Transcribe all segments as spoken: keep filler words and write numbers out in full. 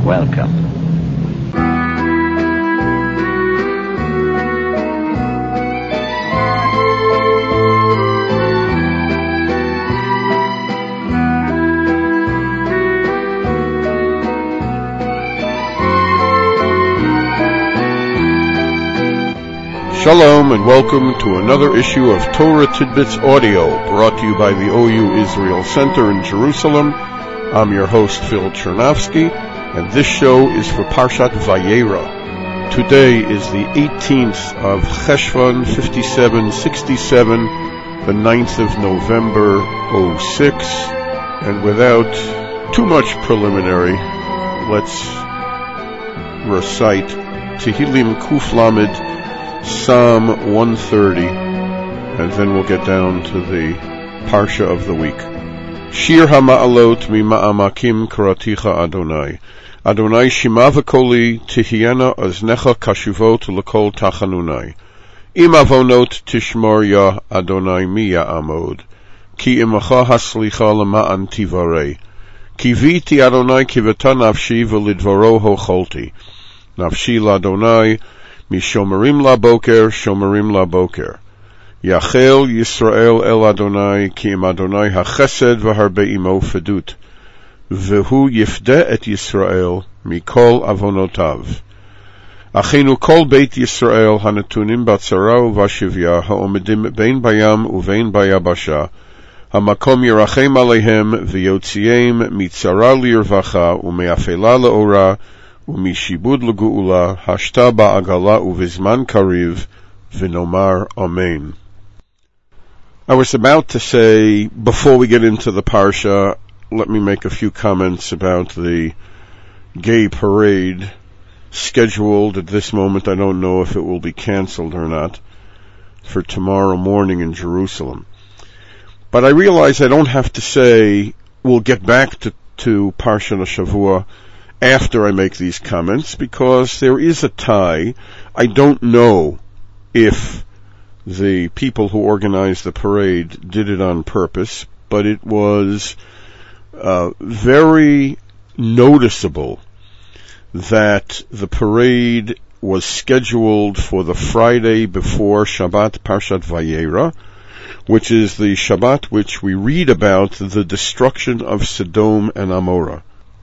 Welcome. Shalom and welcome to another issue of Torah Tidbits Audio, brought to you by the O U Israel Center in Jerusalem. I'm your host, Phil Chernovsky, and this show is for Parshat Vayera. Today is the eighteenth of Cheshvan, fifty-seven sixty-seven, the ninth of November, oh six, and without too much preliminary, let's recite Tehillim Kuf Lamed, Psalm one thirty, and then we'll get down to the Parsha of the week. Shir HaMa'alot Mima'amakim Karaticha Adonai. Adonai Shima V'koli Tihiena Aznecha Kashuvot L'kol Tachanunai. Im Avonot Tishmor Ya Adonai Mi Ya'amod. Ki Imacha Haslicha L'ma'an Tivarei. Kiviti Adonai Kiveta Nafshi V'lidvaro Hocholti. Nafshi L'Adonai Mishomerim la boker, shomerim la boker. Yachel Yisrael el Adonai, ki im Adonai hachesed v'harbe imo fedut. V'hu yifde et Yisrael, mikol avonotav. Achinu kol beit Yisrael, hanetunim batzara uvashivya, haomedim bein bayam uvein bayabasha. Hamakom yirachem alehem, v'yotziem mitzara lirvacha, umeafela leora, Umishibud l'gu'ula, hashta ba'agala uvizman kariv, v'nomar amen. I was about to say, before we get into the Parsha, let me make a few comments about the gay parade scheduled at this moment. I don't know if it will be canceled or not, for tomorrow morning in Jerusalem. But I realize I don't have to say, we'll get back to, to Parsha Shavua after I make these comments, because there is a tie. I don't know if the people who organized the parade did it on purpose, but it was uh, very noticeable that the parade was scheduled for the Friday before Shabbat Parshat Vayera, which is the Shabbat which we read about the destruction of Sodom and Amorah.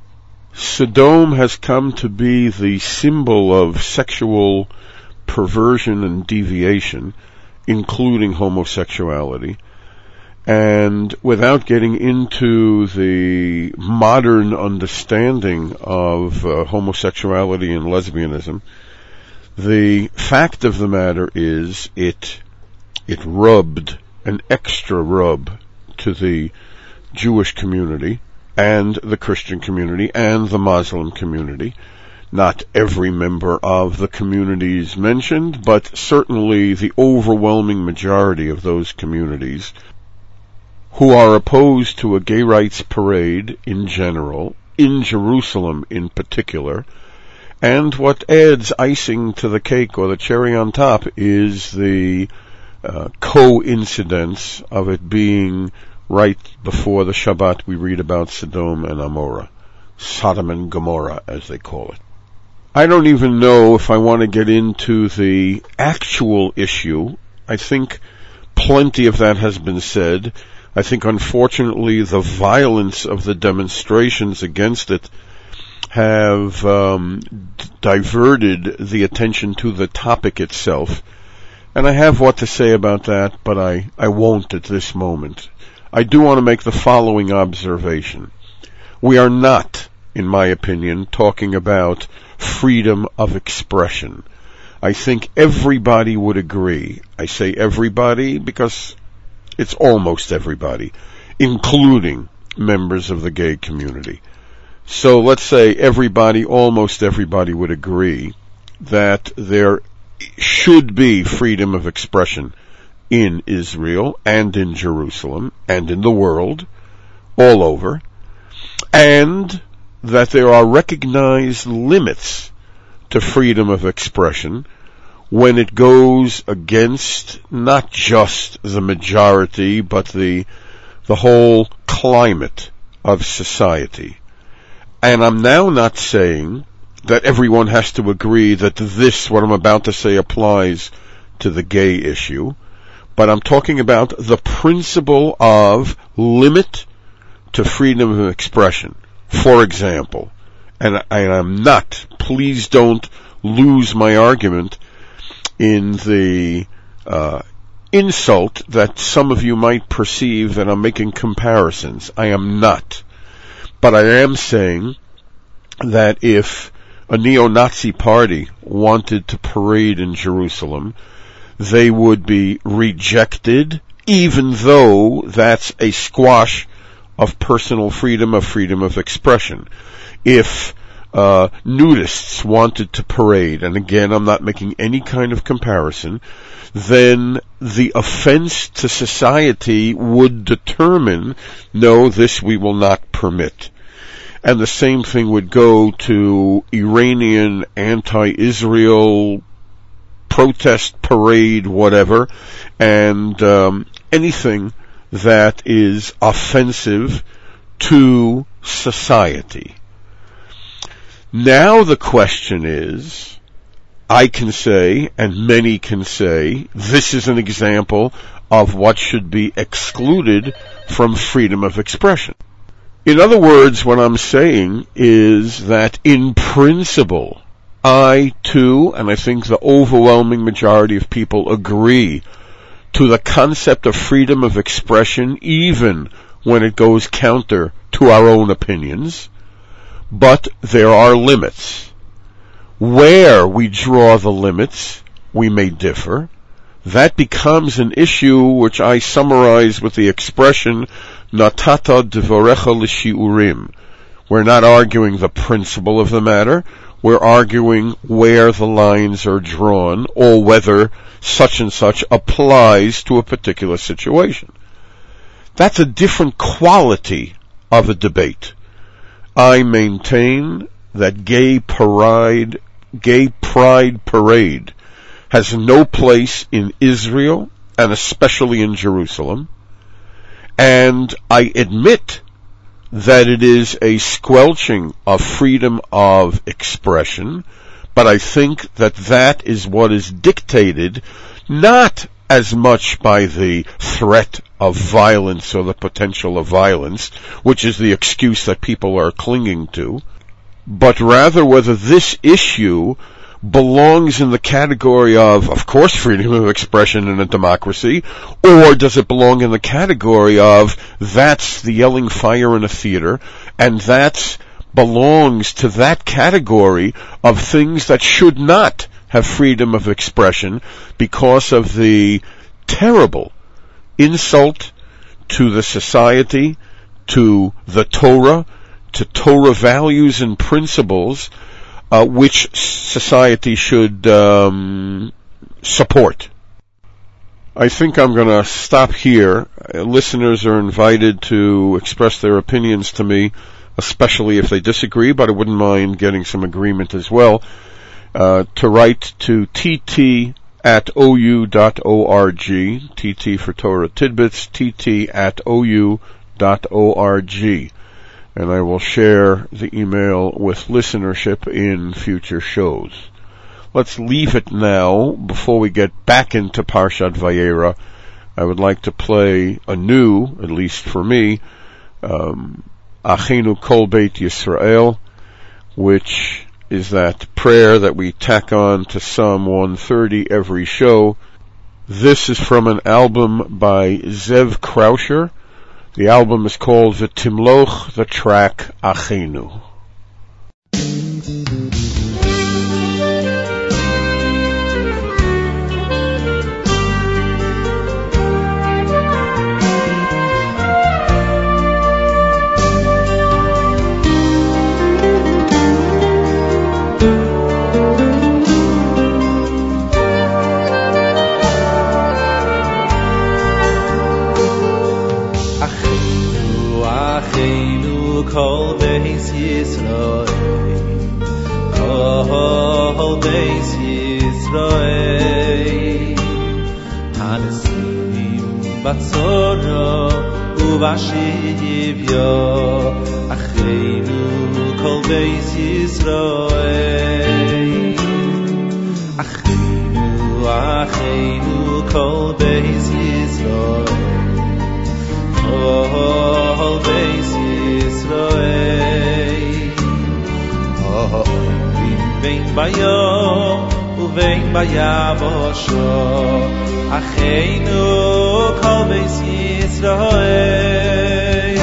Sodom has come to be the symbol of sexual perversion and deviation, including homosexuality. And without getting into the modern understanding of uh, homosexuality and lesbianism, the fact of the matter is it it rubbed an extra rub to the Jewish community and the Christian community and the Muslim community. Not every member of the communities mentioned, but certainly the overwhelming majority of those communities who are opposed to a gay rights parade in general, in Jerusalem in particular. And what adds icing to the cake, or the cherry on top, is the uh, coincidence of it being right before the Shabbat we read about Sodom and Amorah, Sodom and Gomorrah as they call it. I don't even know if I want to get into the actual issue. I think plenty of that has been said. I think unfortunately the violence of the demonstrations against it have um, d- diverted the attention to the topic itself. And I have what to say about that, but I, I won't at this moment. I do want to make the following observation. We are not, in my opinion, talking about freedom of expression. I think everybody would agree. I say everybody because it's almost everybody, including members of the gay community. So let's say everybody, almost everybody would agree that there should be freedom of expression in Israel and in Jerusalem and in the world, all over, and that there are recognized limits to freedom of expression when it goes against not just the majority, but the the whole climate of society. And I'm now not saying that everyone has to agree that this, what I'm about to say, applies to the gay issue, but I'm talking about the principle of limit to freedom of expression. For example, and, and I'm not, please don't lose my argument in the uh, insult that some of you might perceive that I'm making comparisons. I am not. But I am saying that if a neo-Nazi party wanted to parade in Jerusalem, they would be rejected, even though that's a squash of personal freedom, of freedom of expression. If uh, nudists wanted to parade, and again, I'm not making any kind of comparison, then the offense to society would determine, no, this we will not permit. And the same thing would go to Iranian anti-Israel protest, parade, whatever, and um, anything that is offensive to society. Now the question is, I can say, and many can say, this is an example of what should be excluded from freedom of expression. In other words, what I'm saying is that in principle, I too, and I think the overwhelming majority of people agree to the concept of freedom of expression, even when it goes counter to our own opinions, but there are limits. Where we draw the limits, we may differ. That becomes an issue which I summarize with the expression, natata devorecha l'shiurim. We're not arguing the principle of the matter, we're arguing where the lines are drawn, or whether such and such applies to a particular situation. That's a different quality of a debate. I maintain that gay parade, gay pride parade has no place in Israel, and especially in Jerusalem. And I admit that it is a squelching of freedom of expression, but I think that that is what is dictated not as much by the threat of violence or the potential of violence, which is the excuse that people are clinging to, but rather whether this issue belongs in the category of, of course, freedom of expression in a democracy, or does it belong in the category of, that's the yelling fire in a theater, and that belongs to that category of things that should not have freedom of expression because of the terrible insult to the society, to the Torah, to Torah values and principles, Uh, which society should um, support. I think I'm going to stop here. Uh, listeners are invited to express their opinions to me, especially if they disagree, but I wouldn't mind getting some agreement as well. Uh, to write to tt at ou dot org, tt for Torah Tidbits, tt at ou dot org. And I will share the email with listenership in future shows. Let's leave it now. Before we get back into Parshat Vayera, I would like to play anew, at least for me, um, Achenu Kol Beit Yisrael, which is that prayer that we tack on to Psalm one thirty every show. This is from an album by Zev Krausher. The album is called V'Timloch, the track Achenu. Kol Beis Yisrael, Kol Beis Yisrael, Hanesim Batzora Uvashivya, Achenu kol beis Yisrael Achenu, Achenu kol beis Yisrael kol beis Yisrael Ha'olim vein bayom uvein bayavosho Achenu kol beis Yisrael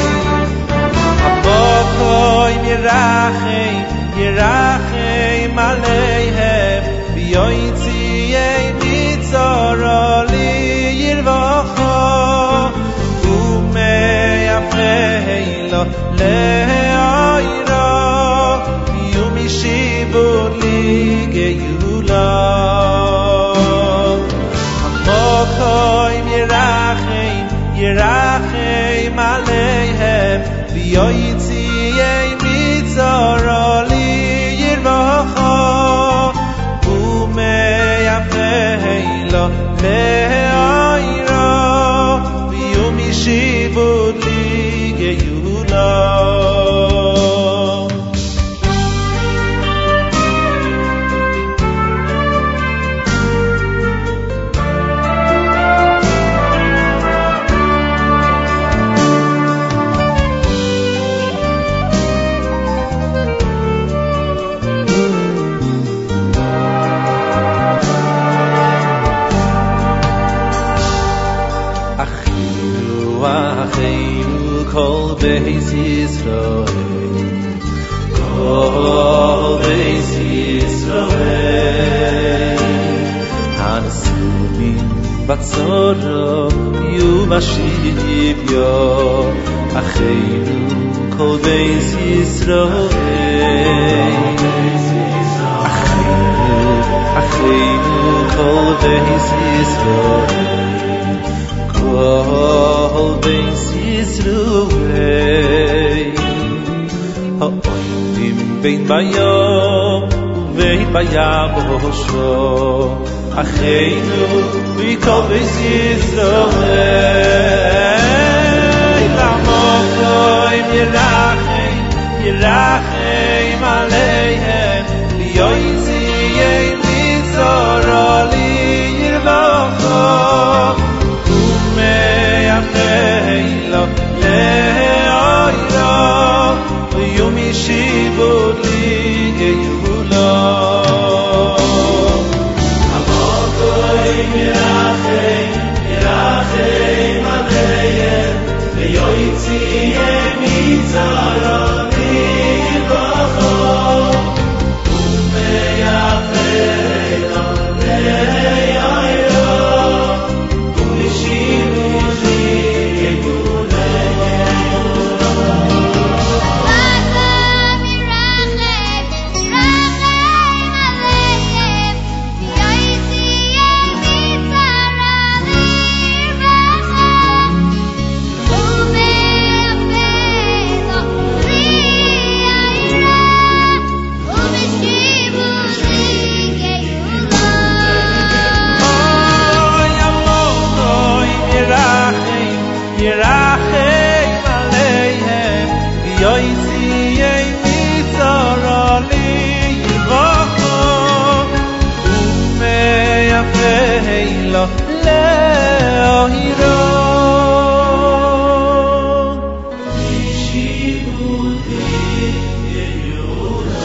Hamokoim yirachem yirachem aleihem v'yoytziei mitzara li yirvacha u'meyafrei lo le'ayra yu'mishivur li geula Hamokoim yirachem yirachem aleihem v'yoytziei mitzara li yirvacha u'meyafrei lo le'ayra v'yumishivur li geula kol beis Yisrael kol beis Yisrael hansulim batzoro yumashiv yo Achenu kol beis Yisrael Achenu kol beis Yisrael kol beis Yisrael Ha'olim vein bayom uvein bayavosho Achenu kol beis Yisrael Hamokoim yirachem yirachem aleihem v'yoytziei mitzara li yirvacha u'meyafrei lo le'ayra v'yumishivur li geula Hamokoim yirachem yirachem aleihem v'yoytziei mitzara li yirvacha u'meyafrei lo le'ayra v'yumishivur li geula yirachem aleihem v'yoytziei mitzara li yirvacha u'meyafrei lo le'ayra v'yumishivur li geula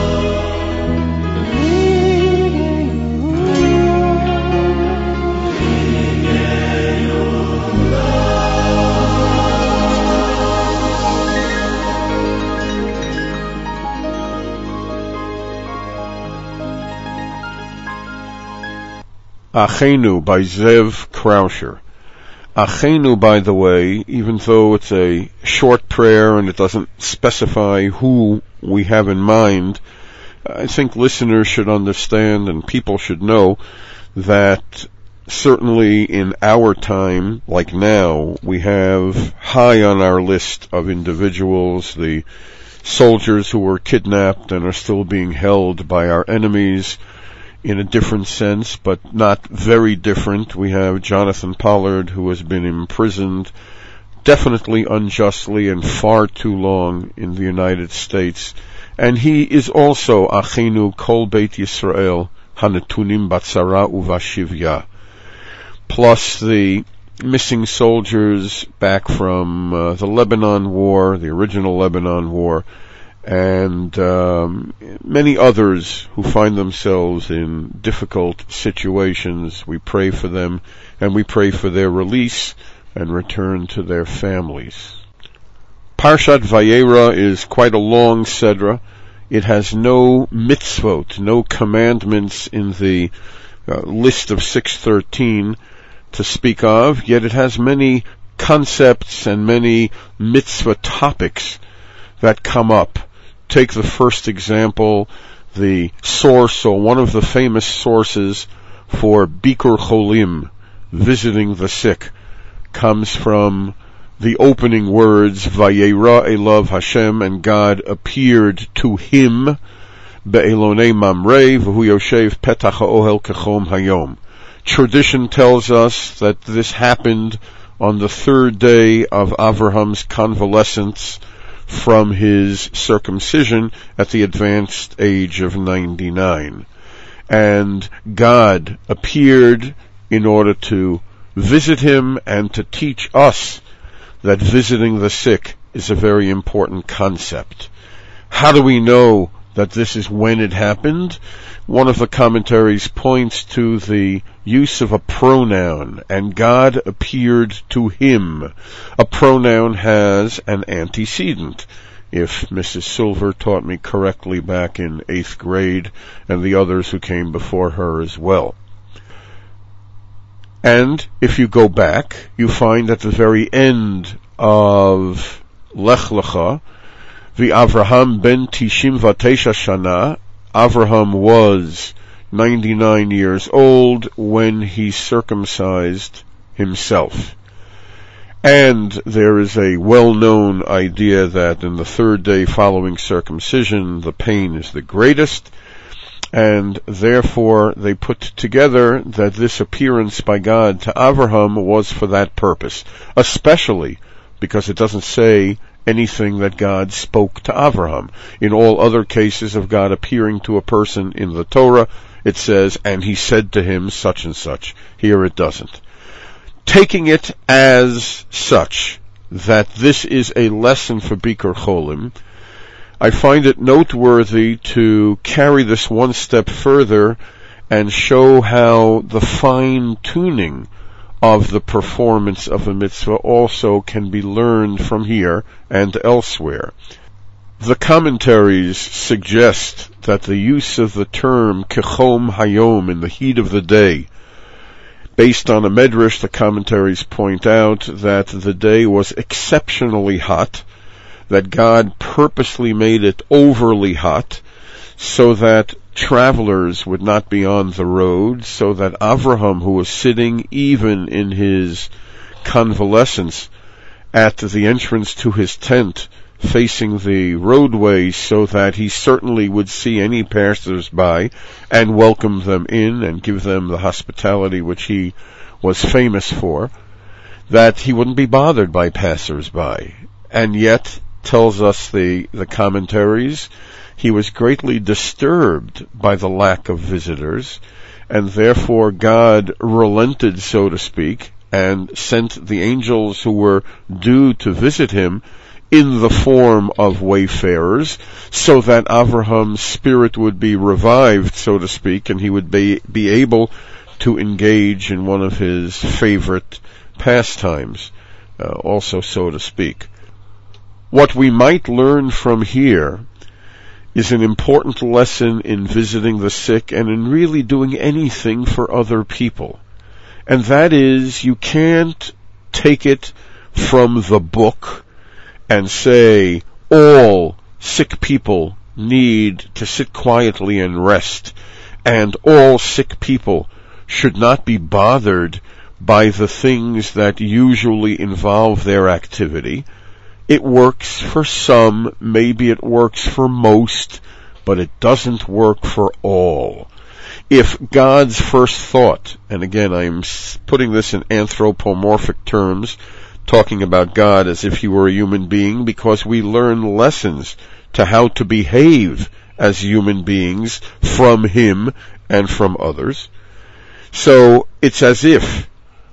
Achenu by Zev Krausher. Achenu, by the way, even though it's a short prayer and it doesn't specify who we have in mind, I think listeners should understand and people should know that certainly in our time, like now, we have high on our list of individuals the soldiers who were kidnapped and are still being held by our enemies in a different sense, but not very different. We have Jonathan Pollard, who has been imprisoned definitely unjustly and far too long in the United States. And he is also Achinu Kol Beit Yisrael Hanetunim Batzara Uvashivya, plus the missing soldiers back from uh, the Lebanon War, the original Lebanon War, and um, many others who find themselves in difficult situations. We pray for them, and we pray for their release and return to their families. Parshat Vayera is quite a long sedra. It has no mitzvot, no commandments in the uh, list of six thirteen to speak of, yet it has many concepts and many mitzvah topics that come up. Take the first example, the source, or one of the famous sources for Bikur Cholim, visiting the sick, comes from the opening words, Vayera Elav Hashem, and God appeared to him, Be'elonei Mamre, V'hu Yoshev Petach HaOhel Kechom Hayom. Tradition tells us that this happened on the third day of Avraham's convalescence from his circumcision at the advanced age of ninety-nine. And God appeared in order to visit him and to teach us that visiting the sick is a very important concept. How do we know that this is when it happened? One of the commentaries points to the use of a pronoun, and God appeared to him. A pronoun has an antecedent. If Missus Silver taught me correctly back in eighth grade, and the others who came before her as well. And if you go back, you find at the very end of Lech Lecha, the Avraham ben Tishim Vatesha Shana, Avraham was ninety-nine years old when he circumcised himself. And there is a well-known idea that in the third day following circumcision, the pain is the greatest, and therefore they put together that this appearance by God to Avraham was for that purpose, especially because it doesn't say anything that God spoke to Avraham. In all other cases of God appearing to a person in the Torah, it says, and he said to him such and such. Here it doesn't. Taking it as such, that this is a lesson for Bikur Cholim, I find it noteworthy to carry this one step further and show how the fine-tuning of the performance of a mitzvah also can be learned from here and elsewhere. The commentaries suggest that the use of the term Kechom Hayom, in the heat of the day, based on a medrash, the commentaries point out that the day was exceptionally hot, that God purposely made it overly hot, so that travelers would not be on the road, so that Avraham, who was sitting even in his convalescence at the entrance to his tent, facing the roadway, so that he certainly would see any passers-by and welcome them in and give them the hospitality which he was famous for, that he wouldn't be bothered by passers-by. And yet, tells us the, the commentaries, he was greatly disturbed by the lack of visitors, and therefore God relented, so to speak, and sent the angels who were due to visit him in the form of wayfarers, so that Avraham's spirit would be revived, so to speak, and he would be, be able to engage in one of his favorite pastimes, uh, also, so to speak. What we might learn from here is an important lesson in visiting the sick and in really doing anything for other people. And that is, you can't take it from the book and say, all sick people need to sit quietly and rest, and all sick people should not be bothered by the things that usually involve their activity. It works for some, maybe it works for most, but it doesn't work for all. If God's first thought, and again I'm putting this in anthropomorphic terms talking about God as if he were a human being, because we learn lessons to how to behave as human beings from him and from others. So it's as if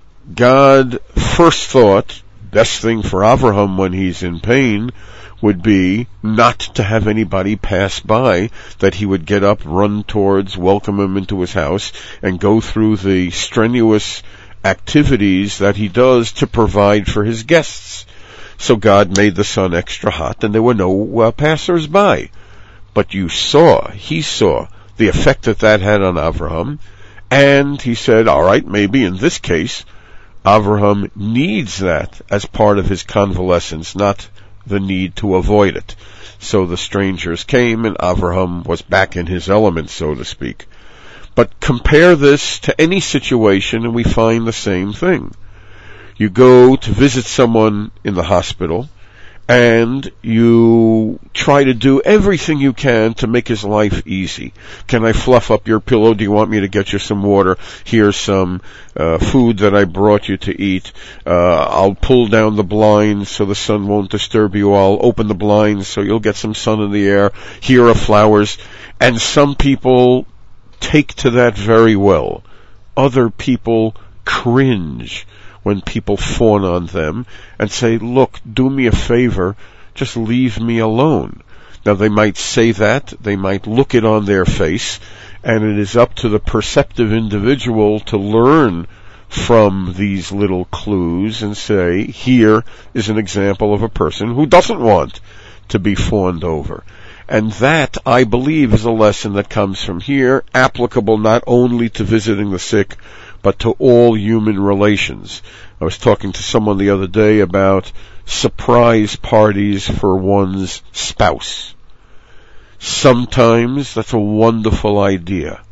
God first thought, best thing for Avraham when he's in pain would be not to have anybody pass by, that he would get up, run towards, welcome him into his house, and go through the strenuous activities that he does to provide for his guests. So God made the sun extra hot, and there were no uh, passers-by. But you saw, he saw, the effect that that had on Avraham, and he said, all right, maybe in this case, Avraham needs that as part of his convalescence, not the need to avoid it. So the strangers came, and Avraham was back in his element, so to speak. But compare this to any situation, and we find the same thing. You go to visit someone in the hospital, and you try to do everything you can to make his life easy. Can I fluff up your pillow? Do you want me to get you some water? Here's some uh, food that I brought you to eat. Uh, I'll pull down the blinds so the sun won't disturb you. I'll open the blinds so you'll get some sun in the air. Here are flowers. And some people take to that very well. Other people cringe when people fawn on them and say, look, do me a favor, just leave me alone. Now they might say that, they might look it on their face, and it is up to the perceptive individual to learn from these little clues and say, here is an example of a person who doesn't want to be fawned over. And that, I believe, is a lesson that comes from here, applicable not only to visiting the sick, but to all human relations. I was talking to someone the other day about surprise parties for one's spouse. Sometimes that's a wonderful idea.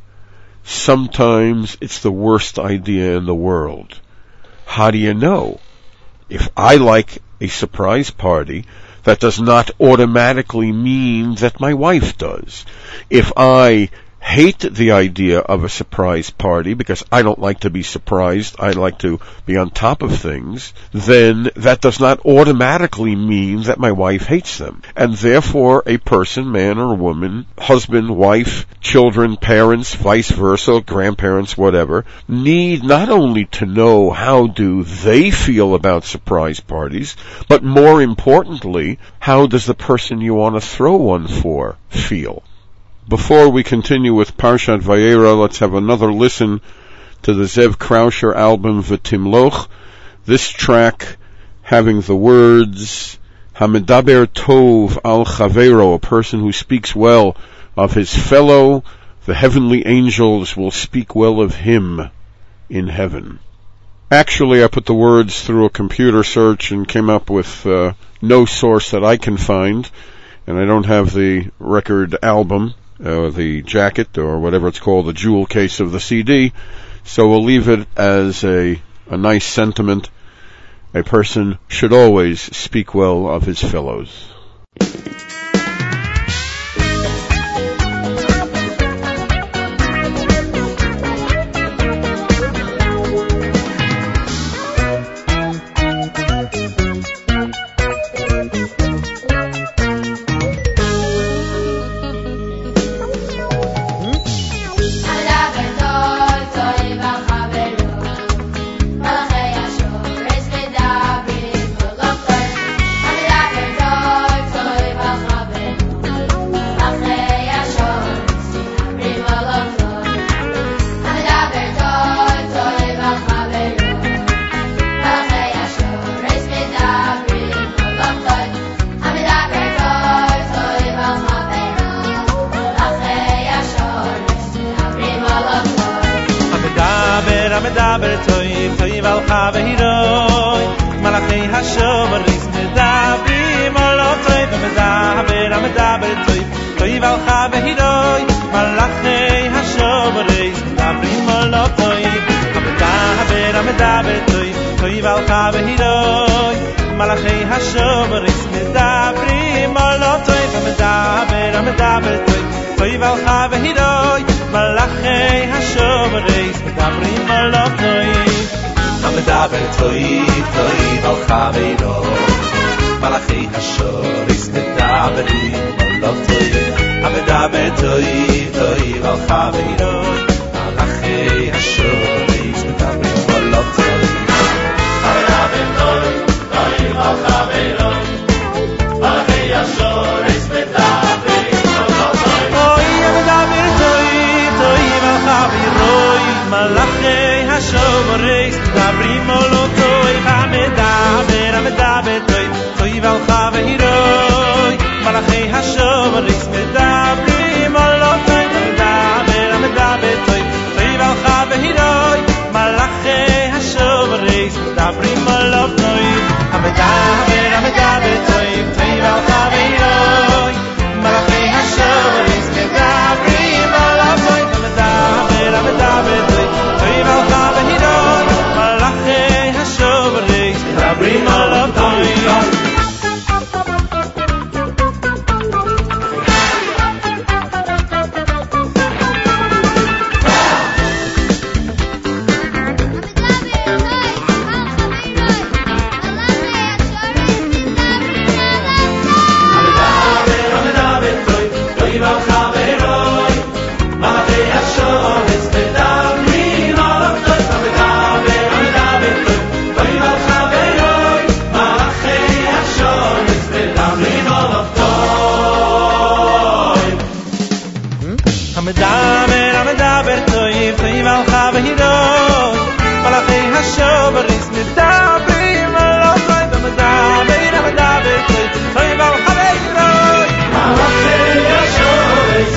Sometimes it's the worst idea in the world. How do you know? If I like a surprise party, that does not automatically mean that my wife does. If I hate the idea of a surprise party because I don't like to be surprised, I like to be on top of things, then that does not automatically mean that my wife hates them. And therefore a person, man or woman, husband, wife, children, parents, vice versa, grandparents, whatever, need not only to know how do they feel about surprise parties, but more importantly, how does the person you want to throw one for feel? Before we continue with Parshat Vayera, let's have another listen to the Zev Krausher album V'Timloch. This track having the words Hamedaber Tov al Chavero, a person who speaks well of his fellow, the heavenly angels will speak well of him in heaven. Actually, I put the words through a computer search and came up with uh, no source that I can find, and I don't have the record album, or the jacket, or whatever it's called, the jewel case of the C D, so we'll leave it as a, a nice sentiment. A person should always speak well of his fellows. I'm Amedaber toiv toiv al chaveiro Malachei hashor is medaberim olav toiv Amedaber toiv toiv al chaveiro Malachei hashor is medaberim olav toiv Amedaber toiv toiv al chaveiro Malachei hashor is medaberim olav toiv Amedaber toiv toiv al chaveiro Malachei hashor is medaberim olav toiv Amedaber Amedaber toiv toiv al chaveiro Malachei hashor is medaberim olav toiv Amedaber Amedaber toiv toiv al chaveiro Malachei hashor is medaberim olav toiv Amedaber Amedaber toiv toiv al chaveiro Malachei hashor is medaberim olav toiv Amedaber Amedaber toiv toiv al chaveiro Malachei hashor is medaberim olav toiv Amedaber, Amedaber, toiv, toiv al chaveiro Malachei hashor is medaberim olav toiv Amedaber, Amedaber, toiv, toiv al chaveiro Malachei hashor is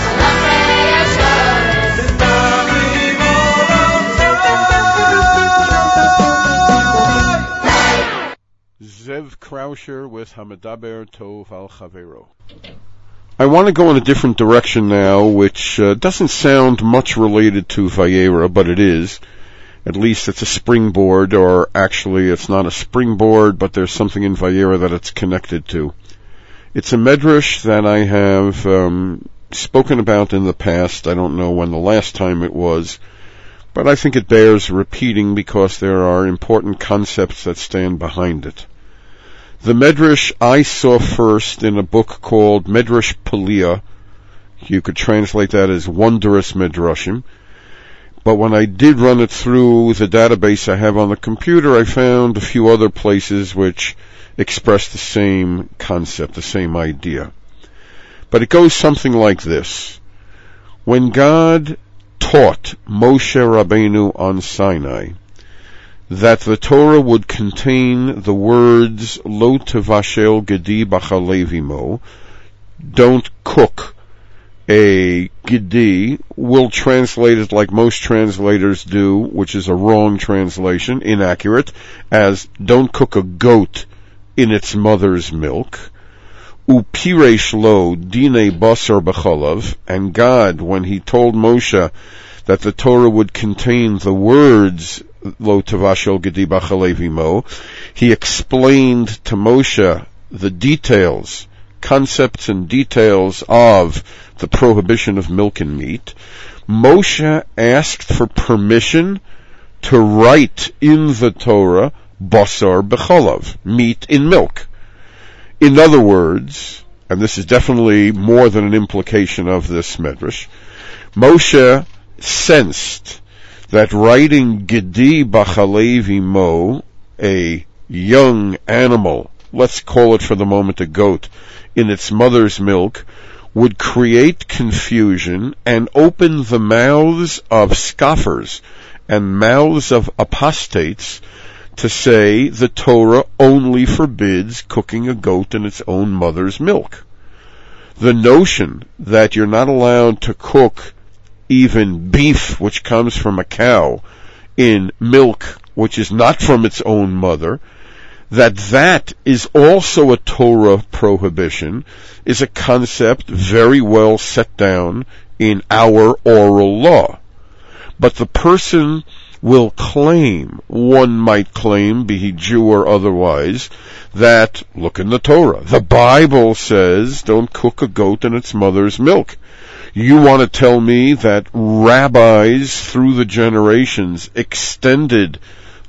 medaberim olav toiv Zev Krausher with Hamedaber Tov al Chaveiro. I want to go in a different direction now, which uh, doesn't sound much related to Vayera, but it is. At least it's a springboard, or actually it's not a springboard, but there's something in Vayera that it's connected to. It's a medrash that I have um, spoken about in the past. I don't know when the last time it was, but I think it bears repeating because there are important concepts that stand behind it. The Medrash I saw first in a book called Medrash Pelia. You could translate that as Wondrous Medrashim. But when I did run it through the database I have on the computer, I found a few other places which express the same concept, the same idea. But it goes something like this. When God taught Moshe Rabbeinu on Sinai that the Torah would contain the words Lo tevashel gedi b'chalevimo, don't cook a gedi, we'll translate it like most translators do, which is a wrong translation, inaccurate, as don't cook a goat in its mother's milk. Upiresh lo dine basar b'chalav, and God, when he told Moshe that the Torah would contain the words Lo tevashel gedi b'chalevimo, he explained to Moshe the details, concepts and details of the prohibition of milk and meat. Moshe asked for permission to write in the Torah basar b'chalav, meat in milk. In other words, and this is definitely more than an implication of this medrash, Moshe sensed that writing Gedi B'chalevi Mo, a young animal, let's call it for the moment a goat, in its mother's milk, would create confusion and open the mouths of scoffers and mouths of apostates to say the Torah only forbids cooking a goat in its own mother's milk. The notion that you're not allowed to cook even beef which comes from a cow in milk which is not from its own mother, that that is also a Torah prohibition, is a concept very well set down in our oral law. But the person will claim, one might claim, be he Jew or otherwise, that, look in the Torah, the Bible says don't cook a goat in its mother's milk. You want to tell me that rabbis through the generations extended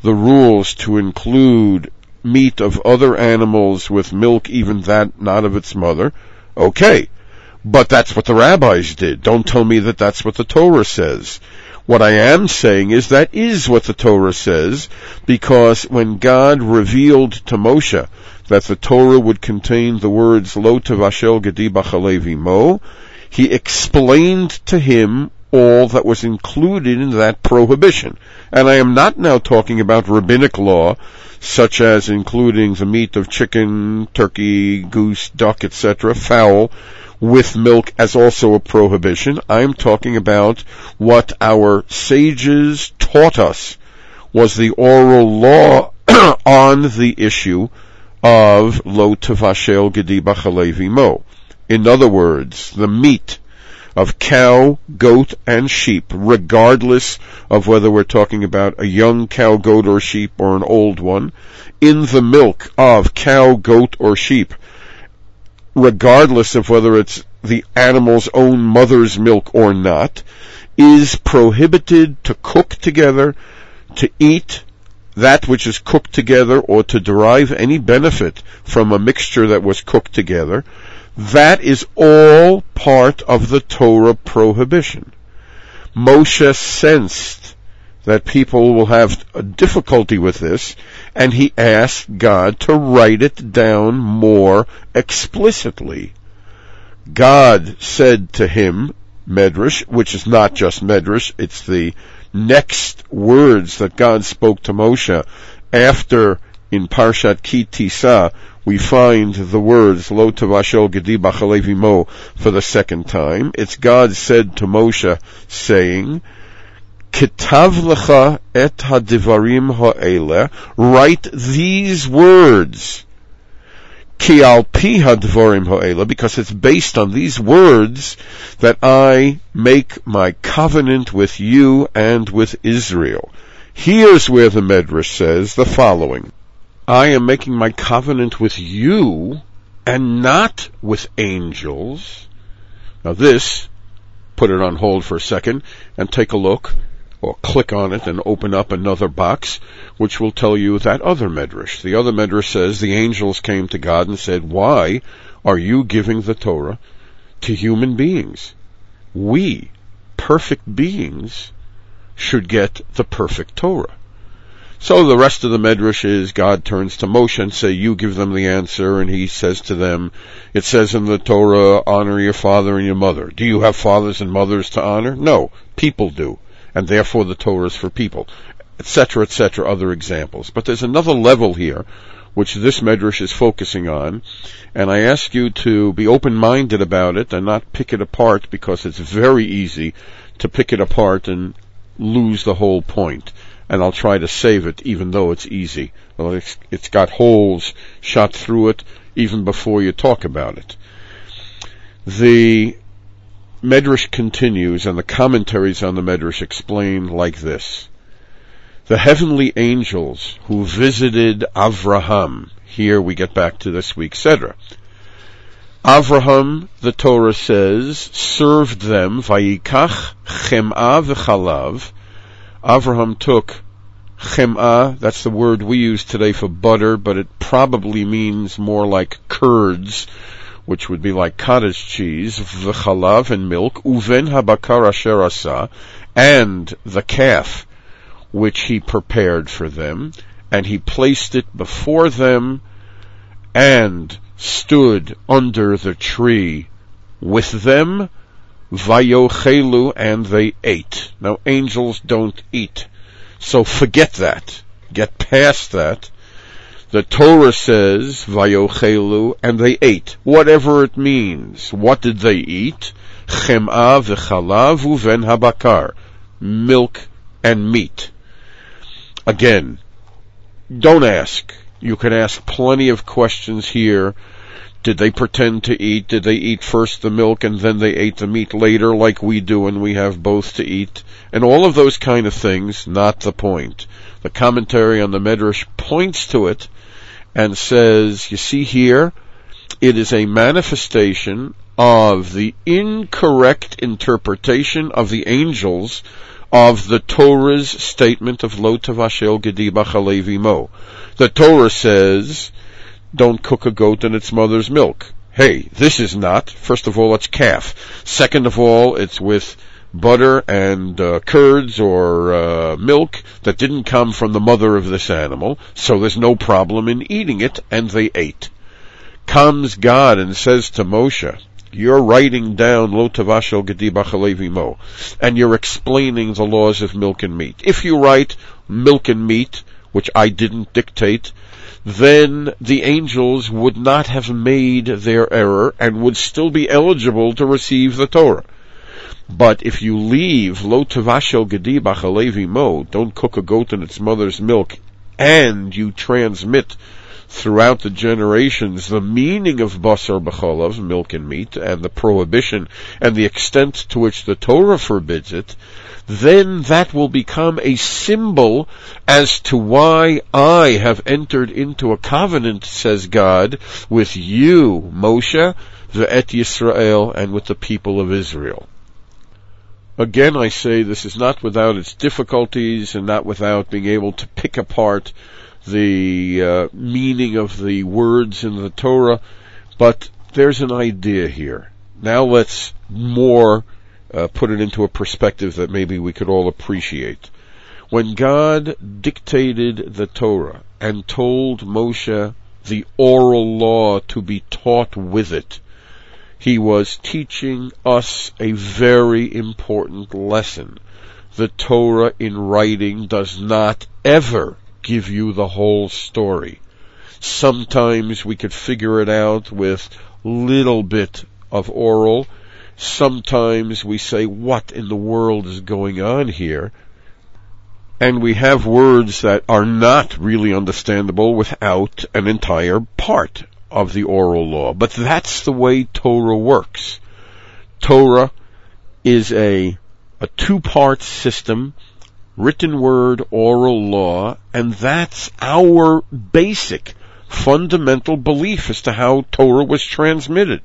the rules to include meat of other animals with milk, even that not of its mother, okay. But that's what the rabbis did. Don't tell me that that's what the Torah says. What I am saying is that is what the Torah says, because when God revealed to Moshe that the Torah would contain the words Lo tevashel gedi b'chalev imo, he explained to him all that was included in that prohibition. And I am not now talking about rabbinic law, such as including the meat of chicken, turkey, goose, duck, et cetera, fowl, with milk as also a prohibition. I'm talking about what our sages taught us was the oral law on the issue of Lo tevashel gedi b'chalev imo. In other words, the meat of cow, goat, and sheep, regardless of whether we're talking about a young cow, goat, or sheep, or an old one, in the milk of cow, goat, or sheep, regardless of whether it's the animal's own mother's milk or not, is prohibited to cook together, to eat that which is cooked together, or to derive any benefit from a mixture that was cooked together. That is all part of the Torah prohibition. Moshe sensed that people will have a difficulty with this, and he asked God to write it down more explicitly. God said to him, Medrash, which is not just Medrash, it's the next words that God spoke to Moshe after, in Parshat Ki Tisa, we find the words Lo tevashel gedi b'chalev imo for the second time. It's God said to Moshe, saying, Kitav lecha et hadivarim ha'ele, write these words. Ki al pi hadvarim ha'ele, because it's based on these words that I make my covenant with you and with Israel. Here's where the Medrash says the following. I am making my covenant with you and not with angels. Now this, put it on hold for a second and take a look, or click on it and open up another box, which will tell you that other Medrash. The other Medrash says the angels came to God and said, why are you giving the Torah to human beings? We, perfect beings, should get the perfect Torah. So the rest of the Medrash is God turns to Moshe and say, you give them the answer, and he says to them, it says in the Torah, honor your father and your mother. Do you have fathers and mothers to honor? No, people do, and therefore the Torah is for people, et cetera, et cetera, other examples. But there's another level here, which this Medrash is focusing on, and I ask you to be open-minded about it and not pick it apart, because it's very easy to pick it apart and lose the whole point. And I'll try to save it, even though it's easy. Well, it's, it's got holes shot through it even before you talk about it. The Medrash continues, and the commentaries on the Medrash explain like this. The heavenly angels who visited Avraham, here we get back to this week's Sedra. Avraham, the Torah says, served them, vayikach chem'ah v'chalav. Avraham took chem'ah, that's the word we use today for butter, but it probably means more like curds, which would be like cottage cheese, v'chalav and milk, uven habakar asher asa, and the calf which he prepared for them, and he placed it before them, and stood under the tree with them, Vayochelu, and they ate. Now, angels don't eat, so forget that. Get past that. The Torah says, Vayochelu, and they ate. Whatever it means. What did they eat? Chem'ah v'chalav uven habakar. Milk and meat. Again, don't ask. You can ask plenty of questions here. Did they pretend to eat? Did they eat first the milk and then they ate the meat later, like we do and we have both to eat? And all of those kind of things, not the point. The commentary on the Medrash points to it and says, you see here, it is a manifestation of the incorrect interpretation of the angels of the Torah's statement of Lo Tavashel Gedi B'Chalei V'Imo. The Torah says, don't cook a goat in its mother's milk. Hey, this is not. First of all, it's calf. Second of all, it's with butter and uh, curds or uh, milk that didn't come from the mother of this animal, so there's no problem in eating it, and they ate. Comes God and says to Moshe, you're writing down Lo Tavashel Gedi B'Chalei V'Imo, and you're explaining the laws of milk and meat. If you write milk and meat, which I didn't dictate, then the angels would not have made their error and would still be eligible to receive the Torah. But if you leave Lo Tavashel Gedi B'Chalei V'Imo, don't cook a goat in its mother's milk, and you transmit throughout the generations the meaning of basar b'cholav, milk and meat, and the prohibition and the extent to which the Torah forbids it, then that will become a symbol as to why I have entered into a covenant, says God, with you, Moshe, ve'et Yisrael, and with the people of Israel. Again, I say this is not without its difficulties and not without being able to pick apart the uh, meaning of the words in the Torah, but there's an idea here. Now let's more uh, put it into a perspective that maybe we could all appreciate. When God dictated the Torah and told Moshe the oral law to be taught with it, he was teaching us a very important lesson. The Torah in writing does not ever give you the whole story. Sometimes we could figure it out with little bit of oral. Sometimes we say, what in the world is going on here? And we have words that are not really understandable without an entire part of the oral law. But that's the way Torah works. Torah is a, a two-part system, written word, oral law, and that's our basic, fundamental belief as to how Torah was transmitted.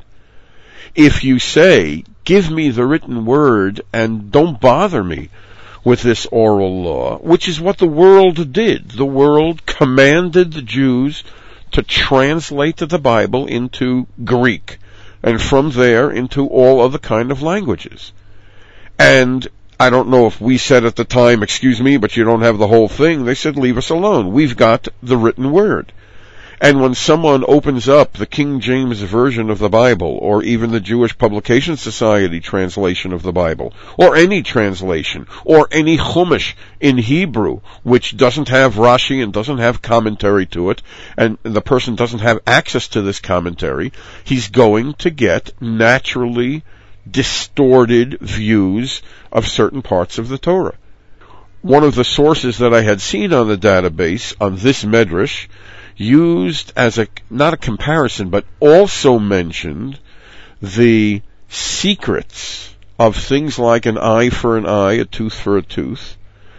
If you say, give me the written word and don't bother me with this oral law, which is what the world did. The world commanded the Jews to translate the Bible into Greek, and from there into all other kind of languages. And I don't know if we said at the time, excuse me, but you don't have the whole thing. They said, leave us alone. We've got the written word. And when someone opens up the King James Version of the Bible, or even the Jewish Publication Society translation of the Bible, or any translation, or any Chumash in Hebrew, which doesn't have Rashi and doesn't have commentary to it, and the person doesn't have access to this commentary, he's going to get naturally distorted views of certain parts of the Torah. One of the sources that I had seen on the database on this medrash used as a, not a comparison, but also mentioned the secrets of things like an eye for an eye, a tooth for a tooth.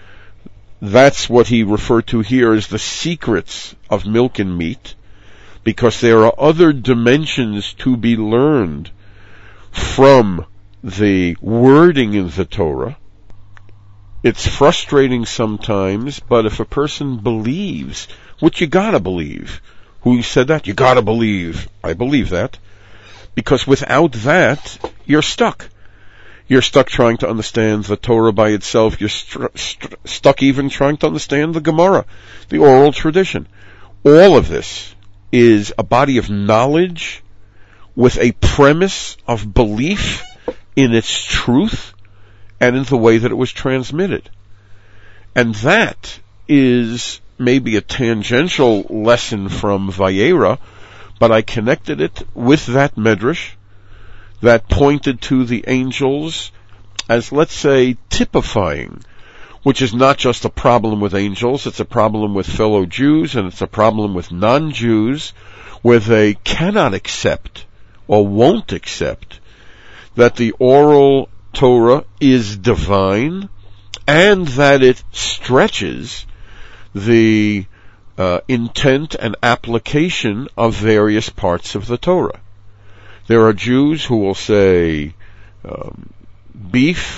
That's what he referred to here as the secrets of milk and meat, because there are other dimensions to be learned from the wording in the Torah. It's frustrating sometimes, but if a person believes, which you gotta believe. Who said that? You gotta believe. I believe that. Because without that, you're stuck. You're stuck trying to understand the Torah by itself. You're st- st- stuck even trying to understand the Gemara, the oral tradition. All of this is a body of knowledge with a premise of belief in its truth and in the way that it was transmitted. And that is maybe a tangential lesson from Vayera, but I connected it with that medrash that pointed to the angels as, let's say, typifying, which is not just a problem with angels, it's a problem with fellow Jews, and it's a problem with non-Jews, where they cannot accept or won't accept that the oral Torah is divine and that it stretches the uh, intent and application of various parts of the Torah. There are Jews who will say um, beef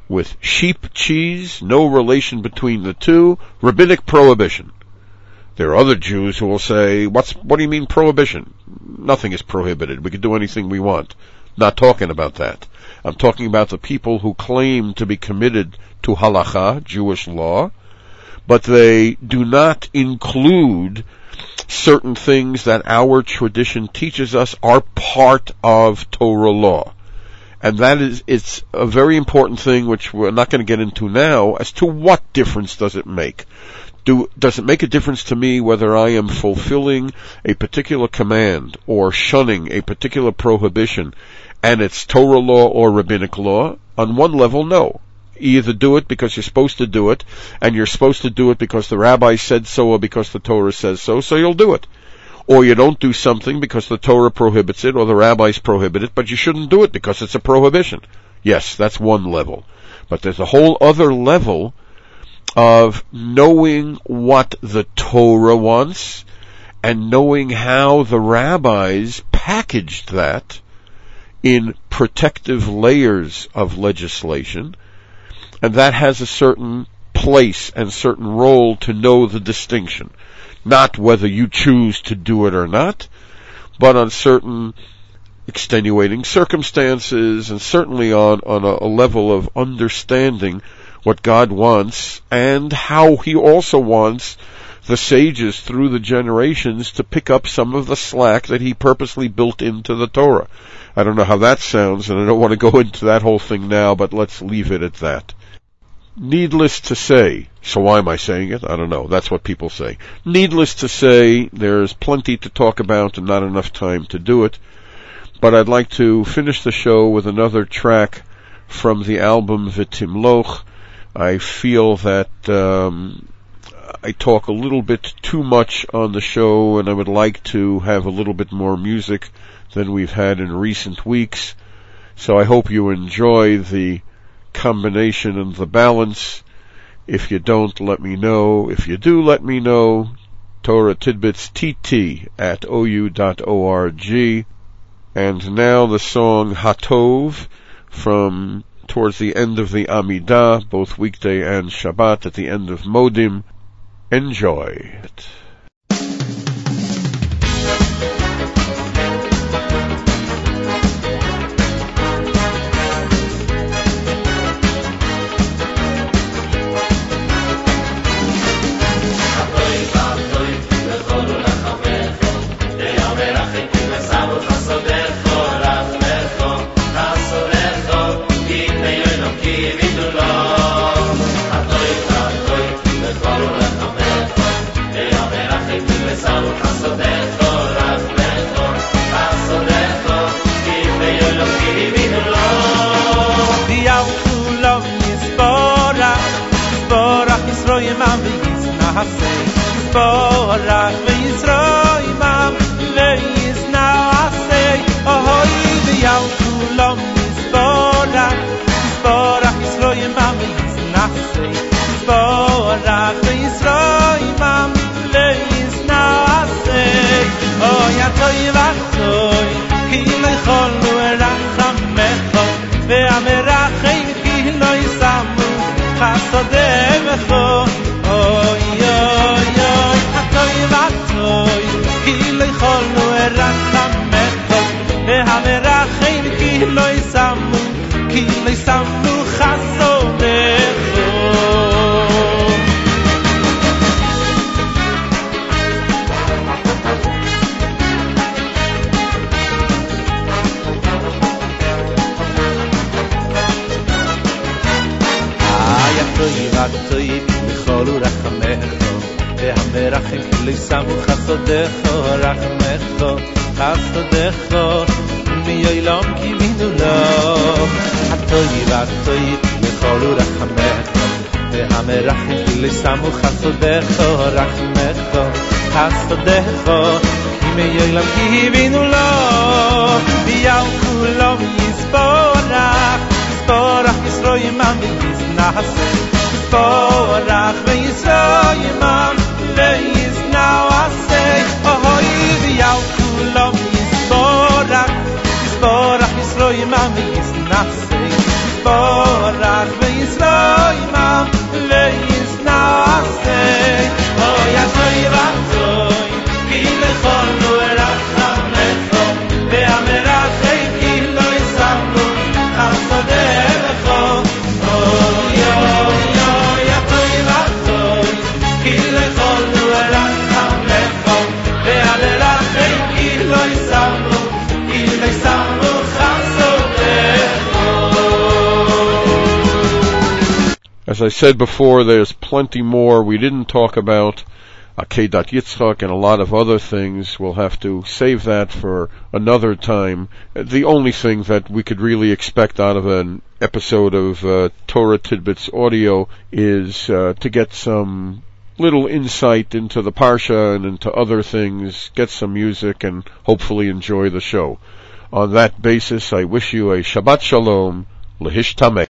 with sheep cheese, no relation between the two, rabbinic prohibition. There are other Jews who will say, What's, what do you mean prohibition? Nothing is prohibited. We can do anything we want. Not talking about that. I'm talking about the people who claim to be committed to halakha, Jewish law, but they do not include certain things that our tradition teaches us are part of Torah law. And that is, it's a very important thing which we're not going to get into now, as to what difference does it make. Do, does it make a difference to me whether I am fulfilling a particular command or shunning a particular prohibition, and it's Torah law or rabbinic law? On one level, no. You either do it because you're supposed to do it, and you're supposed to do it because the rabbi said so or because the Torah says so, so you'll do it. Or you don't do something because the Torah prohibits it or the rabbis prohibit it, but you shouldn't do it because it's a prohibition. Yes, that's one level. But there's a whole other level of knowing what the Torah wants and knowing how the rabbis packaged that in protective layers of legislation, and that has a certain place and certain role to know the distinction. Not whether you choose to do it or not, but on certain extenuating circumstances, and certainly on, on a, a level of understanding what God wants and how He also wants the sages through the generations to pick up some of the slack that He purposely built into the Torah. I don't know how that sounds, and I don't want to go into that whole thing now, but let's leave it at that. Needless to say, so why am I saying it? I don't know. That's what people say. Needless to say, there's plenty to talk about and not enough time to do it. But I'd like to finish the show with another track from the album V'Timloch. I feel that um, I talk a little bit too much on the show, and I would like to have a little bit more music than we've had in recent weeks. So I hope you enjoy the combination and the balance. If you don't, let me know. If you do, let me know. Torah Tidbits T T at O U dot org. And now the song Hatov from towards the end of the Amidah, both weekday and Shabbat at the end of Modim. Enjoy it. Yisborach v'Yisroel mam v'Yisna'asei Ohoi v'yal kulam Yisborach Yisborach Yisroel mam v'Yisna'asei Yisborach v'Yisroel mam v'Yisna'asei Oy atoy v'atoy ki lo ycholu erachamecho ve'amerachim ki lo yisamu chasodemecho Oy oy oy atoy v'atoy ki lo ycholu erachamecho ve'amerachim ki lo yisamu ki lo yisamu chasodemecho V'atoy v'cholu rachamecho ve'amerachim ki lo yisamu chasodecho rachamecho chasodecho miyolam kivinu lo Atoy v'atoy v'cholu rachamecho ve'amerachim ki lo yisamu chasodecho rachamecho chasodecho miyolam kivinu lo v'yal kulam yisborach yisborach Yisroel mam v'Yisna'asei Yisborach v'Yisroel mam v'Yisna'asei Ohoi v'yal kulam Yisborach Yisborach Yisroel mam v'Yisna'asei Yisborach v'Yisroel As I said before, there's plenty more we didn't talk about. Akedat Yitzchak and a lot of other things. We'll have to save that for another time. The only thing that we could really expect out of an episode of uh, Torah Tidbits Audio is uh, to get some little insight into the Parsha and into other things, get some music, and hopefully enjoy the show. On that basis, I wish you a Shabbat Shalom, Lehish Tameh.